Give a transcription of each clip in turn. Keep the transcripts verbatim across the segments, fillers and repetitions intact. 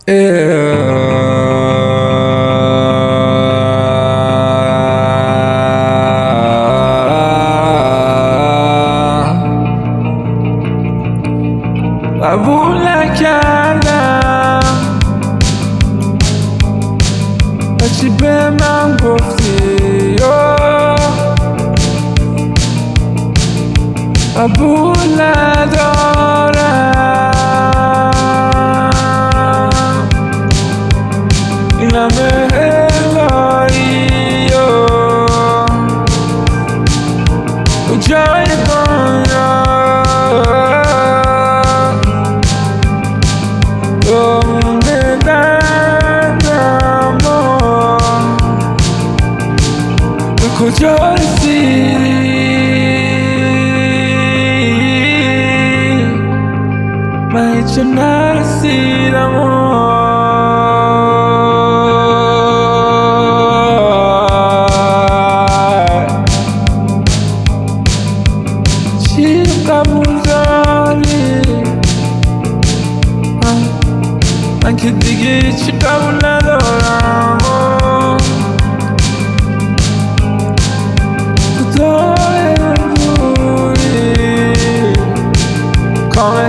قبول نکردم هرچی به من گفتی قبول ندارم این همه الهی کجای دنیا مونده دردم به کجا رسیدی من هیچ نرسیدم چی قبول داری من که دیگه چی قبول ندارم تو داره بودی کامل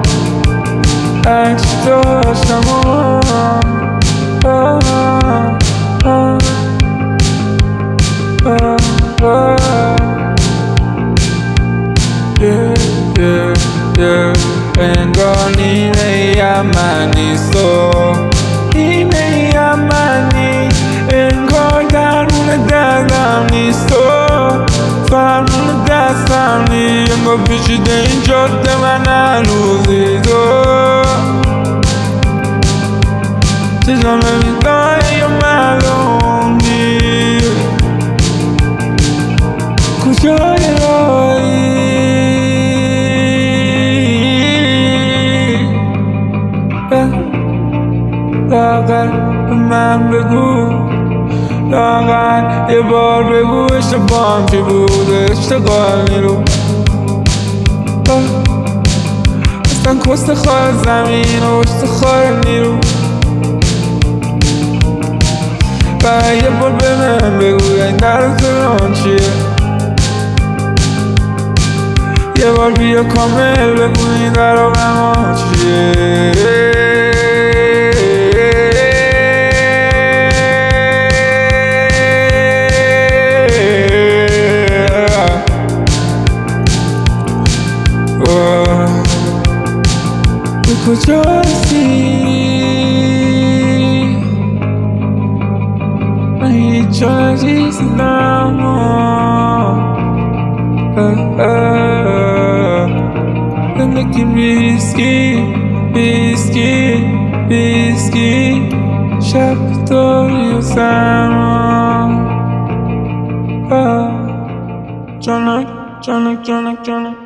عکس داشتم انگار نیمه من نیست و نیمه من نیست انگار درمون دردم نیست و فرمون دستم نیست انگار پیچیده این جاده من هنوزی تو چشم نمیدای یا معلوم نیست کجای راهی لاغر به من بگو لاغر یه بار بگو اشتباهم چی بود اشتغال نیرو اصلا کست خواهد زمین و اشتخار نیرو و یه بار به من بگو این در تران چیه یه بار بیا کامل بگو این در آقا چیه کجا رسیدی من هیچ جا نیستم زندگی ریسکی ریسکی ریسکی شب داری و سرما جانک جانک جانک جانک